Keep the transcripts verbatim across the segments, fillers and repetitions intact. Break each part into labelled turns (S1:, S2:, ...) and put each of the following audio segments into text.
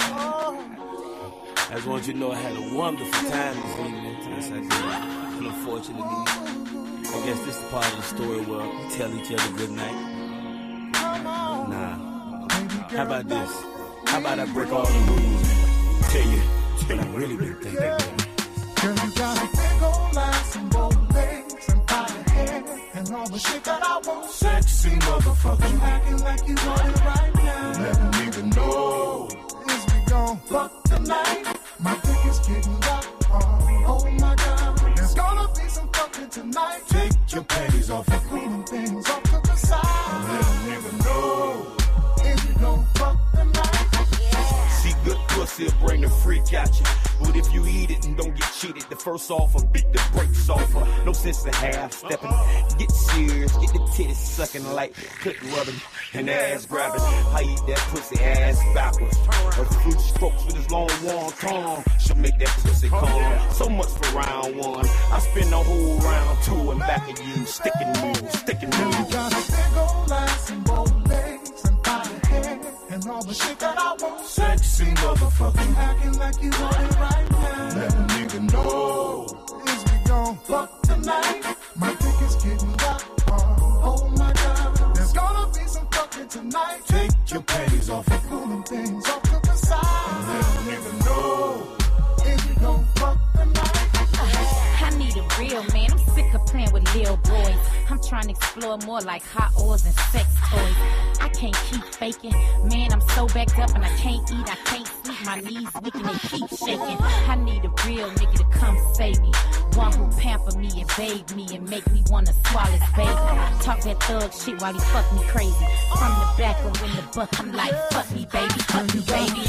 S1: I just want you to know I had a wonderful time this evening. Yes, I did. And unfortunately, I guess this is the part of the story where we tell each other good night. Nah. How about this? How about I break all the rules and tell you what I really been thinking?
S2: Girl, you got a big old ass and bold legs and fine hair and all the shit that I want. Sexy motherfucker, you acting like you want it right now. Let a nigga know. Is we gon' fuck tonight? My dick is getting rocked. Oh, oh my God, there's gonna be some fucking tonight. Take your panties off and pull them things off to the side. Let a nigga know. Is we gon' fuck tonight?
S1: See, good pussy will bring the freak out you. But if you eat it and don't get cheated, the first offer, beat the brakes off her. No sense in half stepping. Get serious, get the titties sucking like clit rubbing and ass grabbing. I eat that pussy ass backwards. A few strokes with his long warm tongue should make that pussy come. So much for round one. I spend the whole round two and back at you. Sticking moves, sticking moves.
S2: You got a big old ass and bold legs and fine hair and all the shit that I want. Sexy motherfucker, acting like you want it right now. Let a nigga know. Is we gon' fuck tonight? My dick is getting rocked. Oh, oh my God, there's gonna be some fucking tonight. Take your panties off and pull them things off to the side. Let a nigga know. Is we gon' fuck tonight?
S3: I need a real man. I'm sick of playing with little boys. I'm trying to explore more like hot oils and sex toys. I can't keep faking. Man, I'm so backed up and I can't eat, I can't sleep. My knees weak and they keep shaking. I need a real nigga to come save me. One who pamper me and bathe me and make me wanna swallow his baby. Talk that thug shit while he fuck me crazy. From the back or in the butt, I'm like, fuck me, baby, fuck me, baby.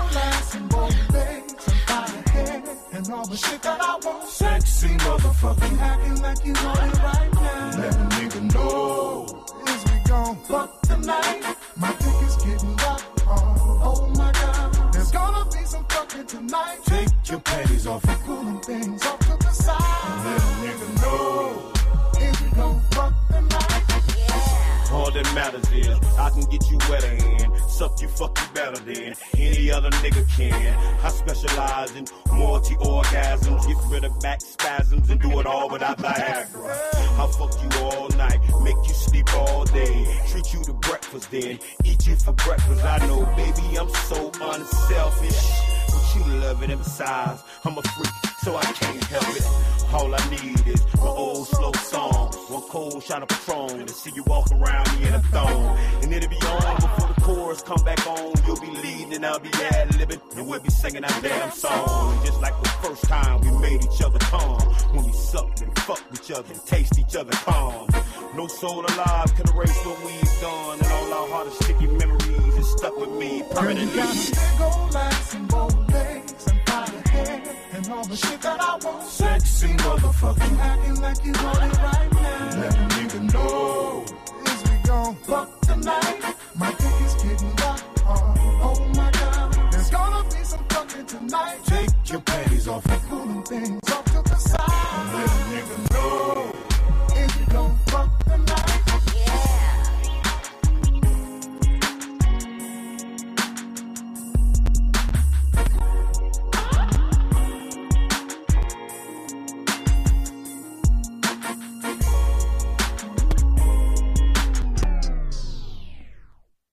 S2: And all the shit that I want. Sexy motherfucker, acting like you want it right now. Let a nigga know. Is we gon' fuck tonight? My dick is getting rocked. Oh, oh my God, there's gonna be some fucking tonight. Take your panties off and pull them things off to the side. Let a nigga know. Is we gon' fuck tonight?
S1: All that matters is I can get you wetter and suck you, fuck you better than any other nigga can. I specialize in multi-orgasms, get rid of back spasms and do it all without Viagra. I'll fuck you all night, make you sleep all day, treat you to breakfast then, eat you for breakfast. I know, baby, I'm so unselfish, but you love it, and besides, I'm a freak, so I can't help it. All I need is my old slow song, one cold shot of Patron, to see you walk around me in a thong. And it'll be on before the chorus come back on. You'll be leading and I'll be ad-libbing, and we'll be singing our damn song. Just like the first time we made each other calm, when we sucked and fucked each other and taste each other calm. No soul alive can erase what we've done, and all our hardest sticky memories is stuck with me permanently.
S2: Girl, you got a big old ass and bold legs and fine hair and all the shit that I want. Sexy motherfucker, acting like you want it right now. Let a nigga know. Is we gon' fuck tonight? My dick is getting rocked. Oh, oh my God, there's gonna be some fucking tonight. Take your panties off and pull them things